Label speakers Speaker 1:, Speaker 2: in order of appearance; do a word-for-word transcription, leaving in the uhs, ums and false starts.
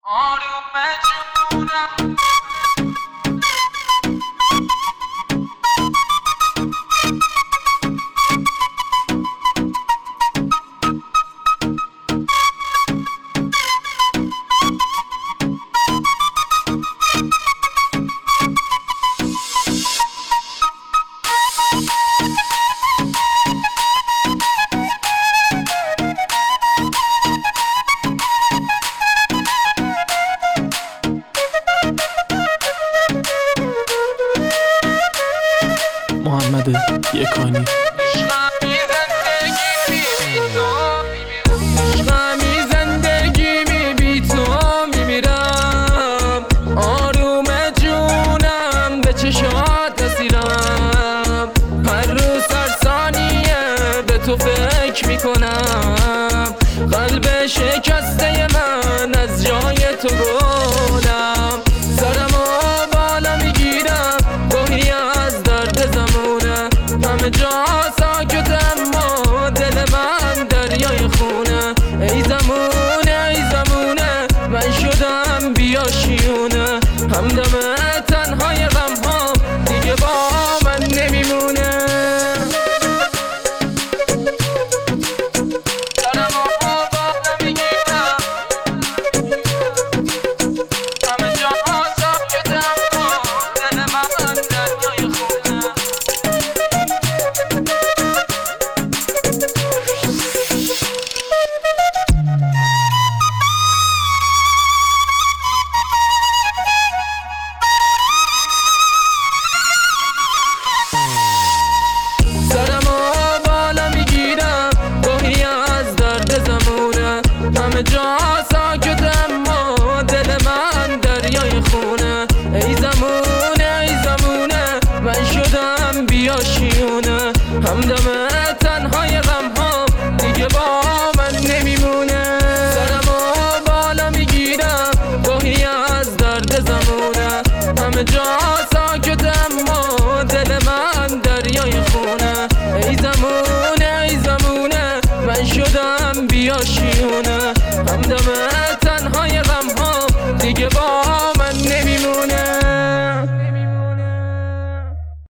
Speaker 1: آروم جونم
Speaker 2: محمد یکانی.
Speaker 1: عشقمی زندگی بی تو میمیرم، آروم جونم به چشات نسیرم، هر روز هر ثانیه به تو فکر میکنم، قلب شکسته من از جای تو گلم، سرمو بالا میگیرم گاهی از درد زمونه، همه جا ساکت اما دل من دریای خونه، ای زمونه ای زمونه من شدم بیاشیونه، همدم تنهای غم ها دیگه با من نمیمونه. همه جا ساکت اما دل من دریای خونه، ای زمونه ای زمونه من شدم بیاشیونه، همدم تنهای غم ها دیگه با من نمیمونه، سرمو بالا میگیرم گاهی از درد زمونه، همه جا ساکت اما دل من دریای خونه، ای زمونه ای زمونه من شدم بیاشیونه، همدم